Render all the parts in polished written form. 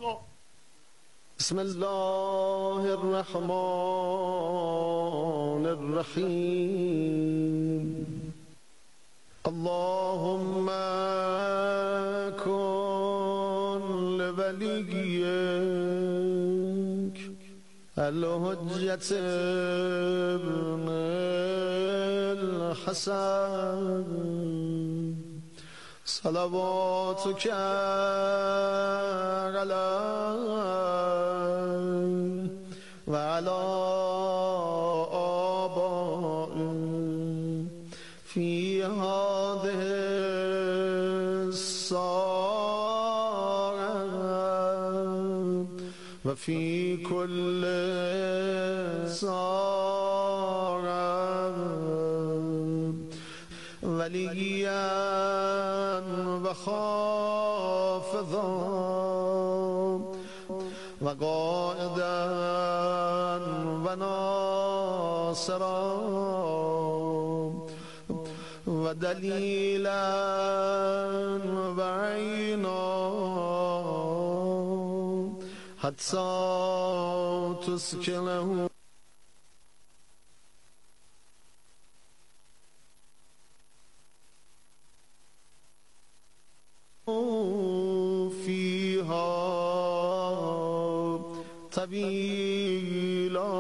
بسم الله الرحمن الرحیم. اللهم كن لوليك الحجة ابن الحسن صلواتك عليه وعلى آبائه في هذه الساعة وفي كل ساعة وليا وخافضا وقائدا وناصرا ودليلا وعينا حتى تسكنه فيها طويلا.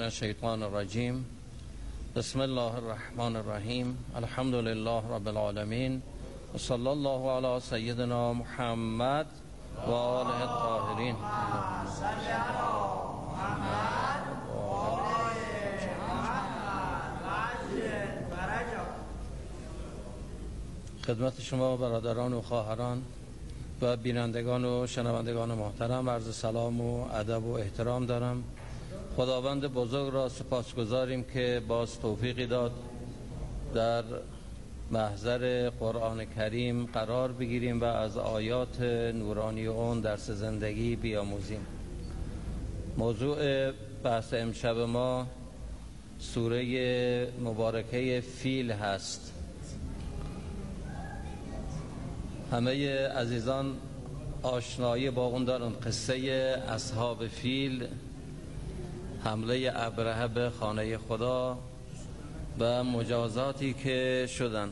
الشیطان الرجیم. بسم الله الرحمن الرحیم. الحمد لله رب العالمین و صلی الله علی سیدنا محمد و آله الطاهرین. خدمت شما برادران و خواهران و بینندگان و شنوندگان محترم عرض سلام و ادب و احترام دارم. خداوند بزرگ را سپاسگزاریم که باز توفیقی داد در محضر قرآن کریم قرار بگیریم و از آیات نورانی اون درس زندگی بیاموزیم. موضوع بحث امشب ما سوره مبارکه فیل هست. همه عزیزان آشنایی با اون دارن، قصه اصحاب فیل، حمله ابرهه به خانه خدا و مجازاتی که شدند.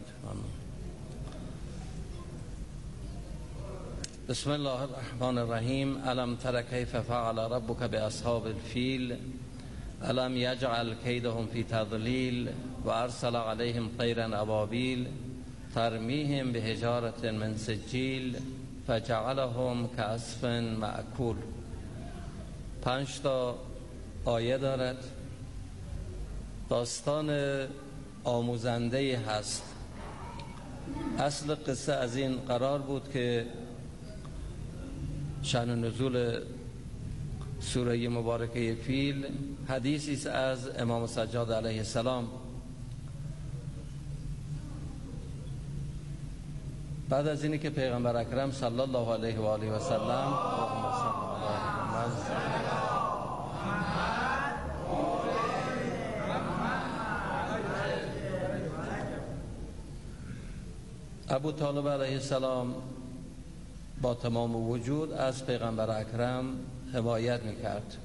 بسم الله الرحمن الرحیم. الم تر کیف فعل ربک باصحاب الفیل الم یجعل کیدهم فی تضلیل و ارسل علیهم طیرا ابابیل ترمیهم بحجارة من سجیل فجعلهم کعصف مأکول. 5 تا آیه دارد. داستان آموزنده هست. اصل قصه از این قرار بود که شأن نزول سوره مبارکه فیل حدیثی است از امام سجاد علیه السلام. بعد از اینی که پیغمبر اکرم صلی الله علیه و آله و سلم ابو طالب علیه السلام با تمام وجود از پیغمبر اکرم حمایت میکرد.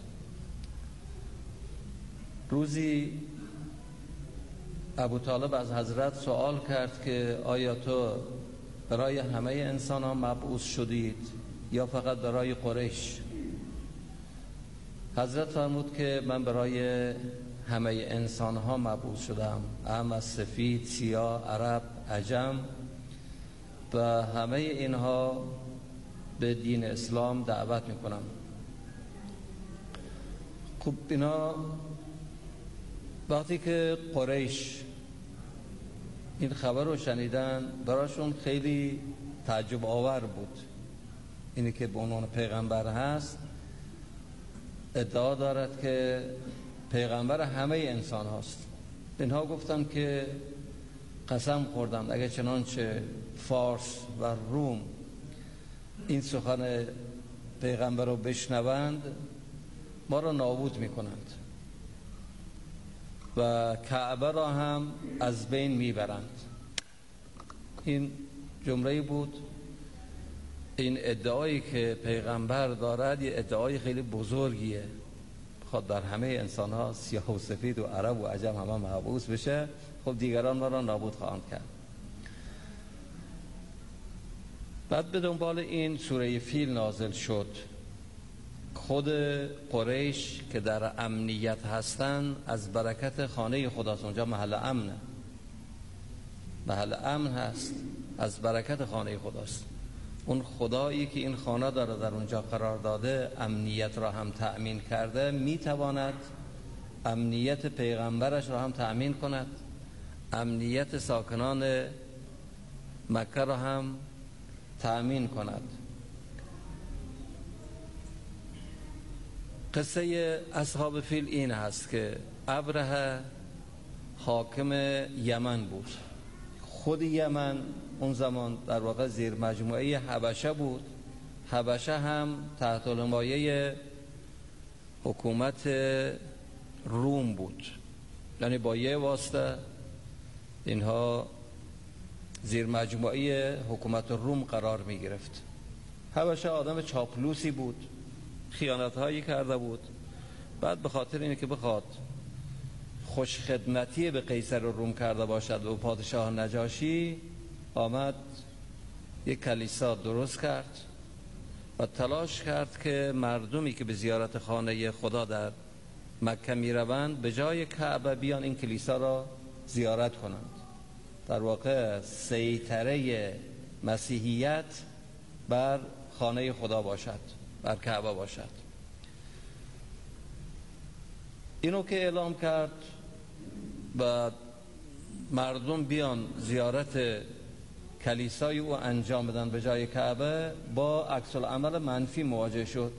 روزی ابو طالب از حضرت سوال کرد که آیا تو برای همه انسان ها مبعوث شدید یا فقط برای قریش؟ حضرت فرمود که من برای همه انسان ها مبعوث شدم، اعمى، سفید، سیاه، عرب، عجم، و همه اینها به دین اسلام دعوت میکنم. خب اینا وقتی که قریش این خبر رو شنیدن براشون خیلی تعجب آور بود. اینی که به عنوان پیغمبر هست ادعا دارد که پیغمبر همه انسان هاست. اینها گفتن که قسم خوردم اگه چنانچه فارس و روم این سخن پیغمبر رو بشنوند ما را نابود میکنند و کعبه را هم از بین میبرند. این جمله بود. این ادعایی که پیغمبر دارد یه ادعای خیلی بزرگیه. خود در همه انسان ها سیاه و سفید و عرب و عجم همه مبعوث بشه، خب دیگران ما را نابود خواهند کرد. بعد به دنبال این سوره فیل نازل شد. خود قریش که در امنیت هستن از برکت خانه خداست. اونجا محل امنه، محل امن هست، از برکت خانه خداست. اون خدایی که این خانه داره در اونجا قرار داده، امنیت را هم تأمین کرده، میتواند امنیت پیغمبرش را هم تأمین کند، امنیت ساکنان مکه را هم تأمین کند. قصه اصحاب فیل این هست که ابرهه حاکم یمن بود. خود یمن اون زمان در واقع زیر مجموعه حبشه بود. حبشه هم تحت لمایه حکومت روم بود، یعنی با یه واسطه اینها زیر مجموعه حکومت روم قرار می گرفت. حبشه آدم چاپلوسی بود، خیانت هایی کرده بود. بعد به خاطر اینه که بخواد خوش خدمتی به قیصر روم کرده باشد و پادشاه نجاشی، آمد یک کلیسا درست کرد و تلاش کرد که مردمی که به زیارت خانه خدا در مکه می روند به جای کعبه بیان این کلیسا را زیارت کنند. در واقع سیطره مسیحیت بر خانه خدا باشد، بر کعبه باشد. اینو که اعلام کرد و مردم بیان زیارت کلیسای او انجام بدن به جای کعبه، با عکس العمل منفی مواجه شد.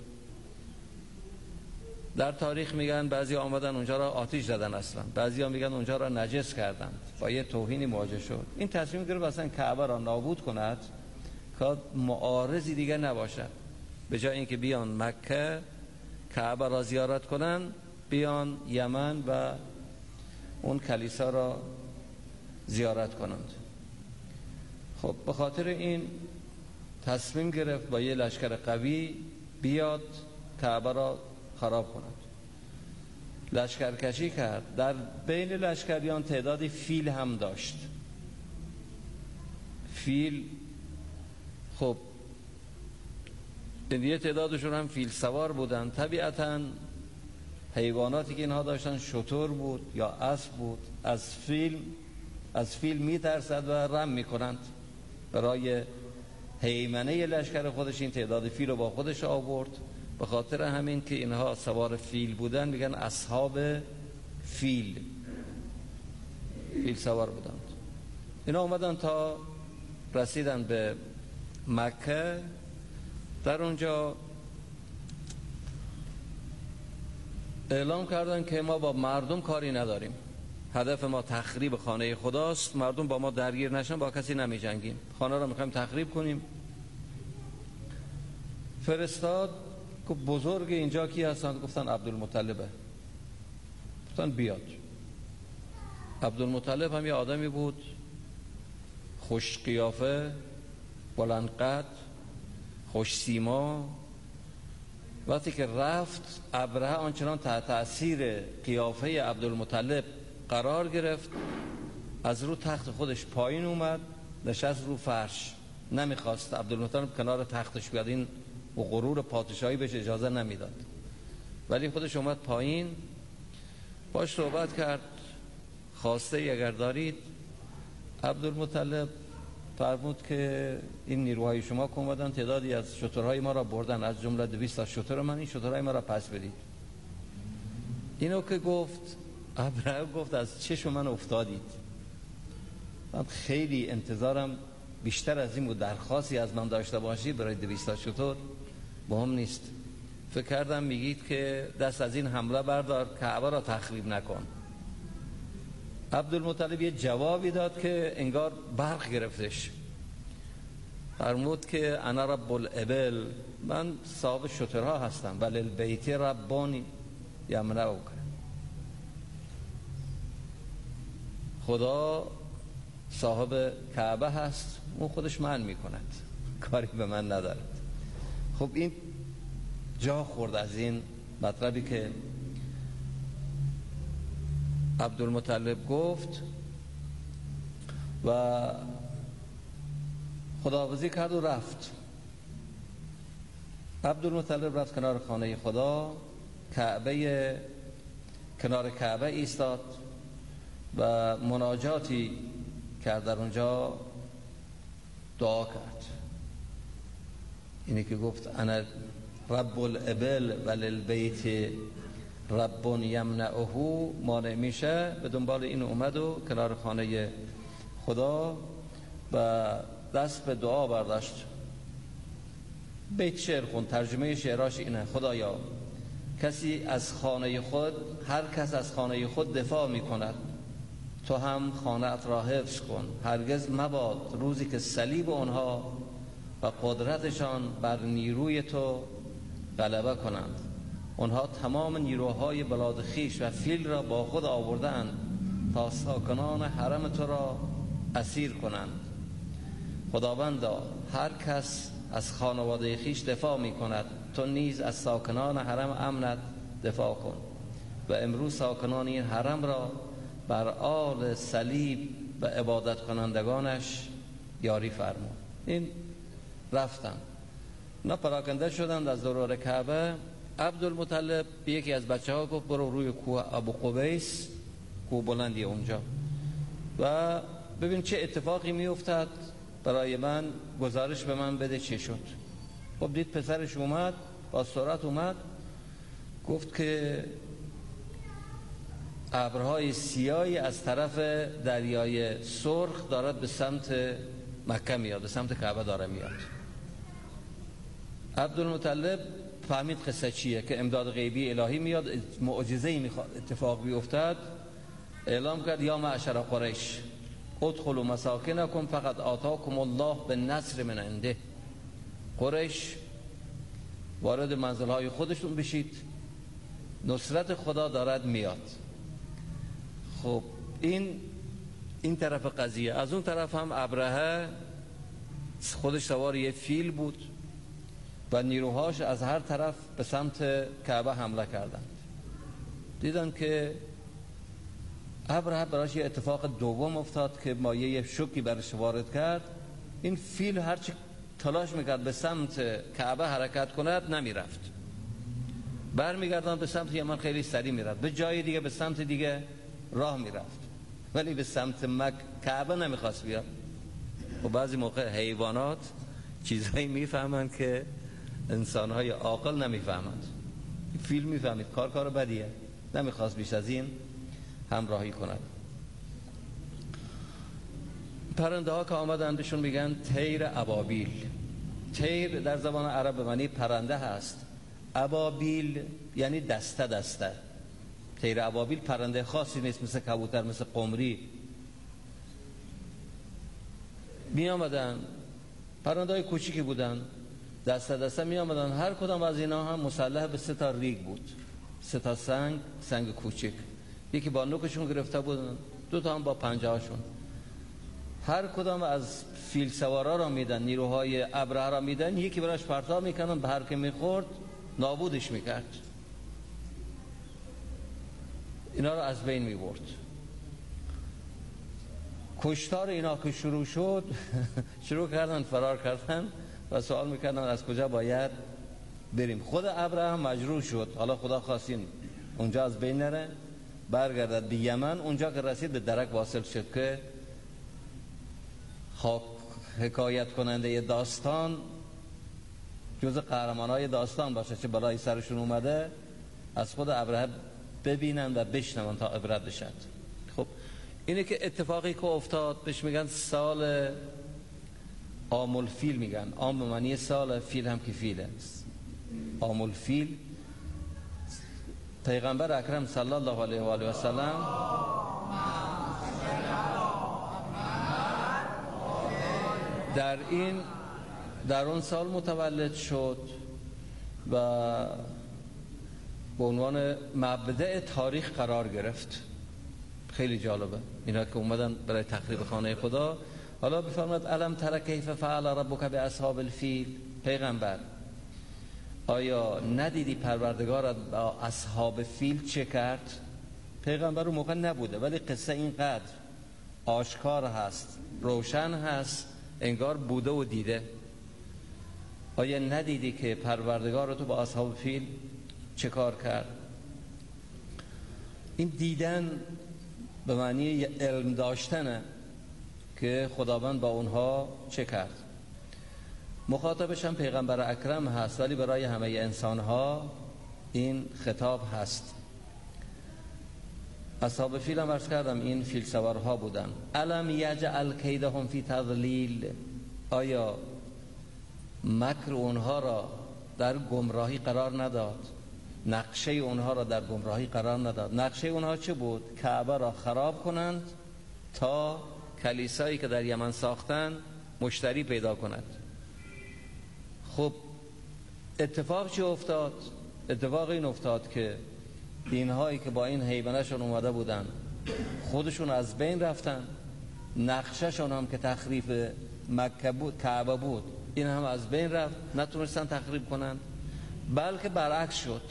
در تاریخ میگن بعضی آمدن اونجا را آتش زدن، اصلا بعضی ها میگن اونجا را نجس کردند، با یه توهینی مواجه شد. این تصمیم گرفت اصلا کعبه را نابود کند که معارضی دیگه نباشد. به جای اینکه بیان مکه کعبه را زیارت کنن، بیان یمن و اون کلیسا را زیارت کنند. خب به خاطر این تصمیم گرفت با یه لشکر قوی بیاد کعبه را خراب کند. لشکرکشی کرد. در بین لشکریان تعدادی فیل هم داشت. فیل، خب یه تعدادشون هم فیل سوار بودن. طبیعتاً حیواناتی که اینها داشتن شتر بود یا اسب بود. از فیل میترسد و رم میکنند. برای هیمنه لشکر خودش این تعداد فیل رو با خودش آورد. به خاطر همین که اینها سوار فیل بودن میگن اصحاب فیل سوار بودند. اینا اومدن تا رسیدن به مکه. در اونجا اعلام کردن که ما با مردم کاری نداریم، هدف ما تخریب خانه خداست، مردم با ما درگیر نشن، با کسی نمی جنگیم، خانه را میخوایم تخریب کنیم. فرستاد که بزرگ اینجا کی هستن؟ گفتن عبدالمطلبه. گفتن بیاد. عبدالمطلب هم یه آدمی بود خوش قیافه، بلند قد، خوش سیما. وقتی که رفت، ابرهه آنچنان تحت تأثیر قیافه عبدالمطلب قرار گرفت، از رو تخت خودش پایین اومد، نشست رو فرش. نمیخواست عبدالمطلب کنار تختش بیاد، این و غرور پادشاهی بهش اجازه نمیداد، ولی خودش اومد پایین، باش صحبت کرد. خواسته ای اگر دارید. عبدالمطلب فرمود که این نیروهای شما که اومدن تعدادی از شترهای ما را بردن، از جمله 200 تا شتر من، این شترهای ما را پس بدید. اینو که گفت، ابراهیم گفت از چشم من افتادید. من خیلی انتظارم بیشتر از این بود، درخواستی از من داشته باشید برای 200 تا شتر مهم نیست. فکر کردم میگید که دست از این حمله بردار، کعبه را تخریب نکن. عبدالمطلب یه جوابی داد که انگار برق گرفتش. فرمود که انا رب الابل، من صاحب شترها هستم، ولی البیت ربانی یمنعک، خدا صاحب کعبه هست، اون خودش منع میکند، کاری به من ندارد. خب این جا خورد از این مطلبی که عبدالمطلب گفت و خداحافظی کرد و رفت. عبدالمطلب رفت کنار خانه خدا، کنار کعبه ایستاد و مناجاتی کرد، در اونجا دعا کرد. اینی که گفت انا رب الابل وللبیت رب یمنعه، مانع میشه. به دنبال این اومد و کنار خانه خدا و دست به دعا برداشت. بیت شعر خون. ترجمه شعراش اینه: خدایا هر کس از خانه خود دفاع میکند، تو هم خانه ات را حفظ کن. هرگز مباد روزی که صلیب آنها و قدرتشان بر نیروی تو غلبه کنند. آنها تمام نیروهای بلاد خیش و فیل را با خود آوردند تا ساکنان حرم تو را اسیر کنند. خداوندا هر کس از خانواده خیش دفاع می کند، تو نیز از ساکنان حرم امنت دفاع کن و امروز ساکنان این حرم را بر آل صلیب و عبادت کنندگانش یاری فرما. این رفتن، اونا پراکنده شدند از دوران کعبه. عبدالمطلب به یکی از بچه ها گفت برو روی کوه ابو قبیس، کوه بلندی اونجا، و ببین چه اتفاقی می افتد، برای من گزارش به من بده چه شد. خب دید پسرش اومد، با سرعت اومد، گفت که ابرهای سیاهی از طرف دریای سرخ دارد به سمت مکه میاد، به سمت کعبه داره میاد. عبدالمطلب فهمید قصه چیه، که امداد غیبی الهی میاد، معجزه‌ای میخواد اتفاق بیفتد. اعلام کرد یا معشر قریش ادخلوا مساکنکم فقد آتاکم الله بالنصر من عنده. قریش وارد منزلهای خودشون بشید، نصرت خدا دارد میاد. خب این طرف قضیه. از اون طرف هم ابرهه خودش سوار یه فیل بود و نیروهاش از هر طرف به سمت کعبه حمله کردند. دیدن که ابرهه براش یه اتفاق دوم افتاد که مایه شوکی برش وارد کرد. این فیل هرچی تلاش میکرد به سمت کعبه حرکت کند نمیرفت، برمیگردان به سمت یمن خیلی سریع میرفت، به جای دیگه به سمت دیگه راه میرفت، ولی به سمت کعبه نمیخواست بیاد. و بعضی موقع حیوانات چیزهایی میفهمند که انسانهای عاقل نمیفهمند. فیل میفهمید کار بدیه، نمیخواست بیش از این همراهی کند. پرنده ها که آمدن بهشون میگن طیر ابابیل. طیر در زبان عرب به معنی پرنده هست، ابابیل یعنی دسته دسته. طیر ابابیل پرنده خاصی نیست، مثل کبوتر، مثل قمری. می آمدن پرنده های کوچیکی بودن، دسته دسته می آمدن. هر کدام از اینا هم مسلح به 3 تا ریگ بود، 3 تا سنگ کوچک. یکی با نوکشون گرفته بودن، 2 تا هم با پنجه هاشون. هر کدام از فیل سوارا را میدن، نیروهای ابرهه را میدن، یکی براش پرتاب میکنن، به هر که میخورد نابودش میکرد، اینا را از بین میبرد. کشتار اینا که شروع شد شروع کردن فرار کردن و سوال میکردن از کجا باید بریم. خود ابرهه مجروح شد، حالا خدا خواستین اونجا از بین نره، برگردد به یمن. اونجا که رسید به درک واصل شد که حکایت کننده داستان جز قهرمانای داستان باشه، چه بلایی سرشون اومده از خود ابرهه ببینن و بشنون تا عبرت بشد. خب اینه که اتفاقی که افتاد بهش میگن سال عام الفیل. میگن عام به معنی سال، فیل هم که فیله، عام الفیل. پیغمبر اکرم صلی الله علیه و آله و سلم در اون سال متولد شد و به عنوان مبدأ تاریخ قرار گرفت. خیلی جالبه اینا که اومدن برای تخریب خانه خدا. حالا بفرماد الم تر کیف فعل ربک باصحاب الفیل. پیغمبر آیا ندیدی پروردگارت با اصحاب فیل چه کرد؟ پیغمبر اون موقع نبوده، ولی قصه اینقدر آشکار هست، روشن هست، انگار بوده و دیده. آیا ندیدی که پروردگار تو با اصحاب فیل چه کار کرد؟ این دیدن به معنی علم داشتنه که خداوند با اونها چه کرد. مخاطبش هم پیغمبر اکرم هست، ولی برای همه انسانها این خطاب هست. اصحاب فیل هم عرض کردم این فیل سوارها بودن. الم یجعل کیدهم فی تضلیل. آیا مکر اونها را در گمراهی قرار نداد؟ نقشه اونها را در گمراهی قرار نداد. نقشه اونها چه بود؟ کعبه را خراب کنند تا کلیسایی که در یمن ساختن مشتری پیدا کند. خب اتفاق چه افتاد؟ اتفاق این افتاد که اینهایی که با این هیبنشون اومده بودن خودشون از بین رفتن. نقشهشون هم که تخریب مکه بود، کعبه بود، این هم از بین رفت، نتونستن تخریب کنن. بلکه برعکس شد،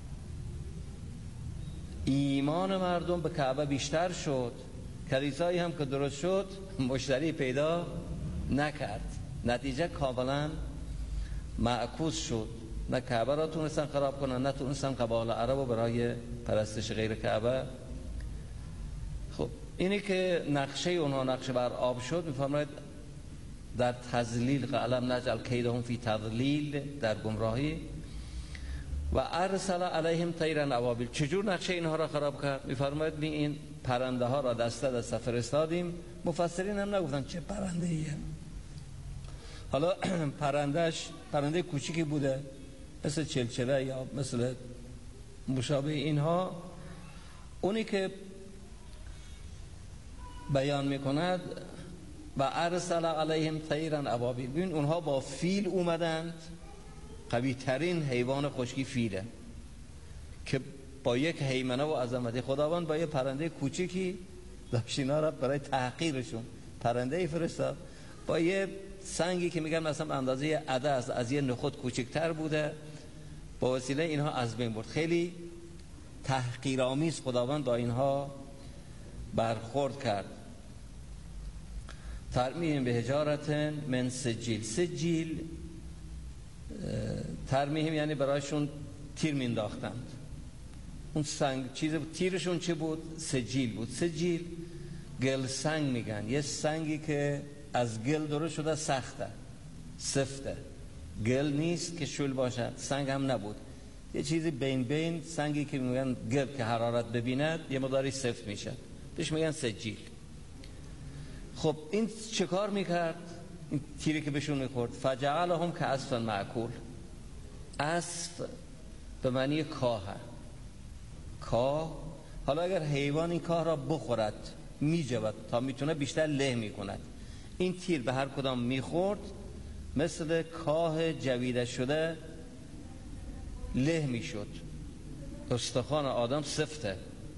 ایمان مردم به کعبه بیشتر شد، کلیسایی هم که درست شد مشتری پیدا نکرد. نتیجه کاملا معکوس شد. نه کعبه را تونستن خراب کنن، نه تونستن قبایل عرب رو برای پرستش غیر کعبه. خب اینی که نقشه اونها نقشه بر آب شد، میفرماید در تضلیل قلم نجعل کیدهم فی تضلیل، در گمراهی. و ارسل علیهم طیرا ابابیل، چجور نقشه اینها را خراب کرد؟ میفرماید این پرنده ها را دسته دسته فرستادیم. مفسرین هم نگفتن چه پرنده ایه. حالا پرنده کوچیکی بوده، مثل چلچله یا مثل مشابه اینها. اونی که بیان میکند و ارسل علیهم طیرا ابابیل، ببین اونها با فیل اومدند. قوی ترین حیوان خشکی فیله که با یک هیمنه و عظمت خداوند با یه پرنده کوچیکی داشت اینا را برای تحقیرشون پرنده فرستاد، با یه سنگی که میگن مثلا اندازه عدس از یه نخود کوچکتر بوده، با وسیله اینها از بین برد. خیلی تحقیرآمیز خداوند با اینها برخورد کرد. ترمیهم به حجارت من سجیل. سجیل ترمیهم یعنی برایشون تیر مینداختند. اون سنگ تیرشون چه بود؟ سجیل بود. سجیل گل سنگ میگن، یه سنگی که از گل درست شده، سخته، سفته، گل نیست که شل باشه، سنگ هم نبود، یه چیزی بین سنگی که میگن گل که حرارت ببیند یه مقداری سفت میشه، بهش میگن سجیل. خب این چه کار میکرد؟ این تیری که بهشون میخورد فجعلهم کعصف مأکول. عصف به معنی کاه. حالا اگر حیوان این کاه را بخورد میجود تا میتونه بیشتر له میکند. این تیر به هر کدام میخورد مثل کاه جویده شده له میشد. استخوان آدم سفته.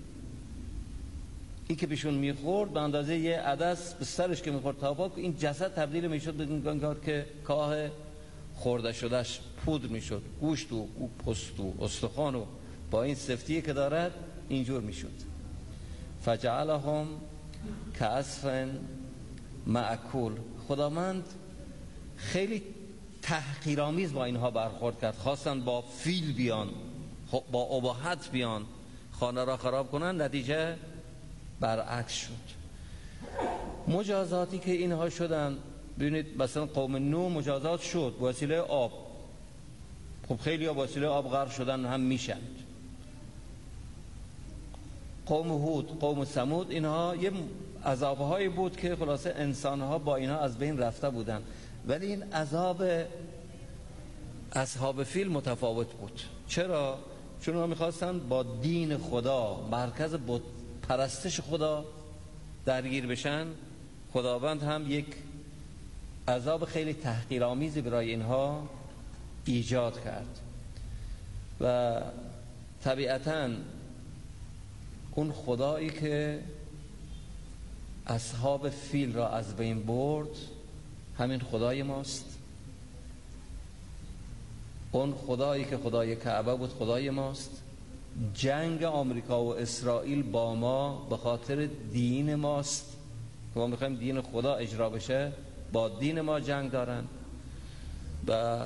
این که بهشون میخورد به اندازه یه عدس به سرش که میخورد تا پاک، این جسد تبدیل میشد به انگار که کاه خورده شدهش پودر میشد، گوشت و پوست و استخوان و با این سفتی که دارد اینجور میشد. فجعلهم کعصف مأکول. خداوند خیلی تحقیرآمیز با اینها برخورد کرد. خواستن با فیل بیان، با اباحت بیان خانه را خراب کنن، نتیجه برعکس شد. مجازاتی که اینها شدن، ببینید مثلا قوم نوح مجازات شد وسیله آب. خب خیلی ها وسیله آب غرق شدن هم میشند. قوم هود، قوم ثمود، اینها یه عذابهایی بود که خلاصه انسانها با اینها از بین رفته بودن، ولی این عذاب اصحاب فیل متفاوت بود. چرا؟ چون اونها میخواستن با دین خدا، مرکز بت پرستش خدا درگیر بشن. خداوند هم یک عذاب خیلی تحقیرآمیزی برای اینها ایجاد کرد و طبیعتاً اون خدایی که اصحاب فیل را از بین برد همین خدای ماست. اون خدایی که خدای کعبه بود خدای ماست. جنگ آمریکا و اسرائیل با ما به خاطر دین ماست که ما میخوایم دین خدا اجرا بشه، با دین ما جنگ دارن. و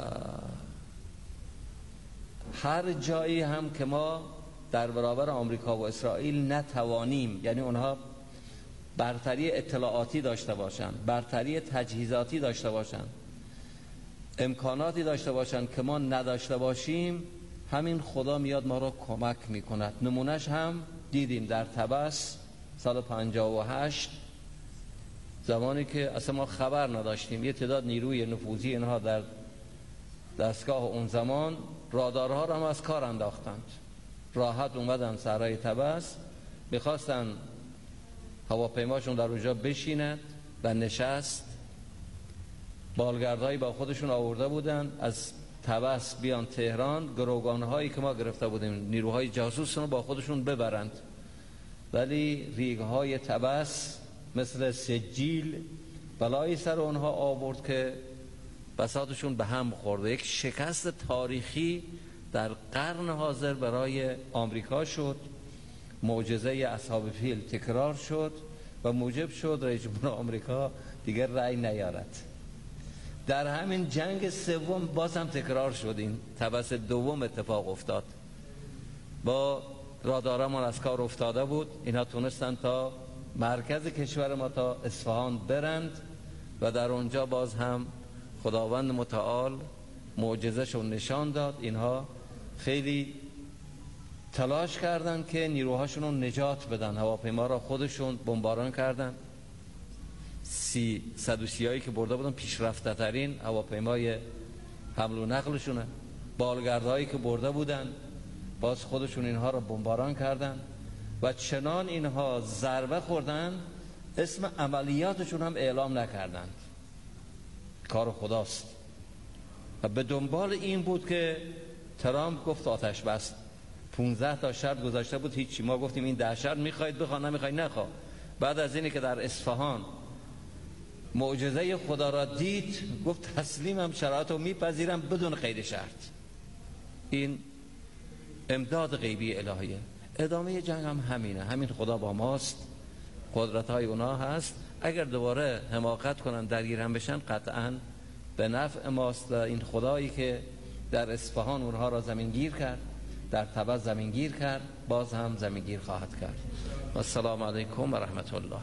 هر جایی هم که ما در برابر آمریکا و اسرائیل نتوانیم، یعنی اونها برتری اطلاعاتی داشته باشن، برتری تجهیزاتی داشته باشن، امکاناتی داشته باشن که ما نداشته باشیم، همین خدا میاد ما را کمک میکند. نمونش هم دیدیم در تبس سال 58، زمانی که اصلا ما خبر نداشتیم، یه تعداد نیروی نفوذی اینها در دستگاه اون زمان رادارها را هم از کار انداختند. راحت اومدن صحرای تبس، میخواستن هواپیماشون در اونجا بشیند و نشست. بالگردهایی با خودشون آورده بودن از تبس بیان تهران، گروگانهایی که ما گرفته بودیم، نیروهای جاسوس رو با خودشون ببرند. ولی ریگهای تبس مثل سجیل بلایی سر اونها آورد که بساطشون به هم خورده. یک شکست تاریخی در قرن حاضر برای آمریکا شد. معجزه اصحاب فیل تکرار شد و موجب شد رئیس جمهور آمریکا دیگر رأی نیارد. در همین جنگ سوم باز هم تکرار شد، این تبس دوم اتفاق افتاد. با رادارمون از کار افتاده بود، اینا تونستن تا مرکز کشور ما تا اصفهان برند و در اونجا باز هم خداوند متعال معجزه‌شو نشان داد. اینها خیلی تلاش کردند که نیروهاشون رو نجات بدن، هواپیما را خودشون بمباران کردن. 130 هایی که برده بودن پیشرفته ترین هواپیمای حمل و نقلشونه. بالگردهایی که برده بودن باز خودشون اینها را بمباران کردن و چنان اینها ضربه خوردن اسم عملیاتشون هم اعلام نکردند. کار خداست. و به دنبال این بود که ترامپ گفت آتش بس. 15 تا شرط گذاشته بود، هیچی. ما گفتیم این 10 شرط میخواید بخوا، نمیخواید نخوا. بعد از اینی که در اصفهان معجزه خدا را دید گفت تسلیمم، شرایط رو میپذیرم بدون قید شرط. این امداد غیبی الهیه. ادامه جنگ هم همینه، همین خدا با ماست، قدرت های اونا هست. اگر دوباره حماقت کنن درگیر هم بشن قطعا به نفع ماست. این خدایی که در اصفهان اونها را زمینگیر کرد، در تبت زمینگیر کرد، باز هم زمینگیر خواهد کرد. السلام علیکم و رحمت الله.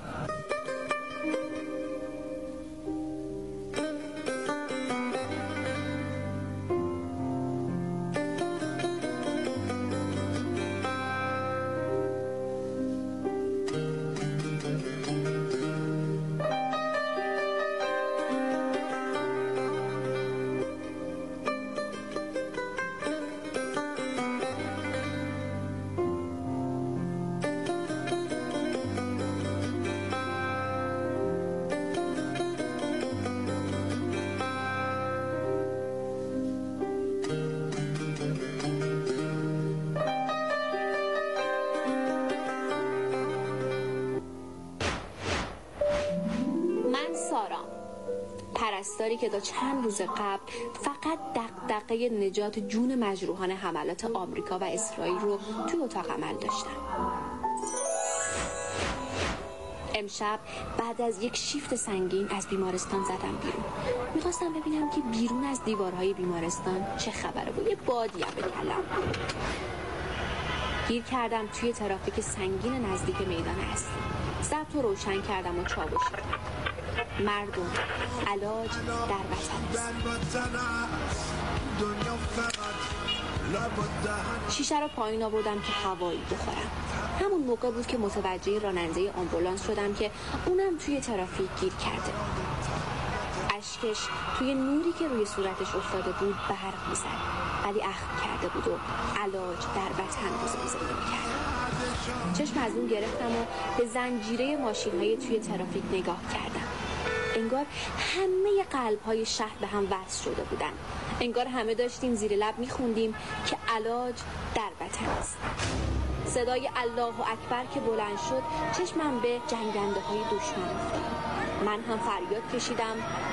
پرستاری که تا چند روز قبل فقط دغدغه نجات جون مجروحان حملات آمریکا و اسرائیل رو توی اتاق عمل داشتم. امشب بعد از یک شیفت سنگین از بیمارستان زدم بیرون. میخواستم ببینم که بیرون از دیوارهای بیمارستان چه خبره بود. یه بادی هم بکلم. گیر کردم توی ترافیک سنگین نزدیک میدان اصلی. ضبط رو روشن کردم و چاوش شدم. مردم، علاج در وطن است. شیشه رو پایین آوردم که هوایی بخورم. همون موقع بود که متوجه راننده آمبولانس شدم که اونم توی ترافیک گیر کرده. اشکش توی نوری که روی صورتش افتاده بود برق می‌زد، ولی اخم کرده بود و علاج در وطن گزارش می‌کرد. چشم از اون گرفتم و به زنجیره ماشین‌های توی ترافیک نگاه کردم. انگار همه قلب‌های شهر به هم وصل شده بودن. انگار همه داشتیم زیر لب می‌خوندیم که علاج در وطن است. صدای الله اکبر که بلند شد چشمم به جنگنده‌های دشمن افتاد. من هم فریاد کشیدم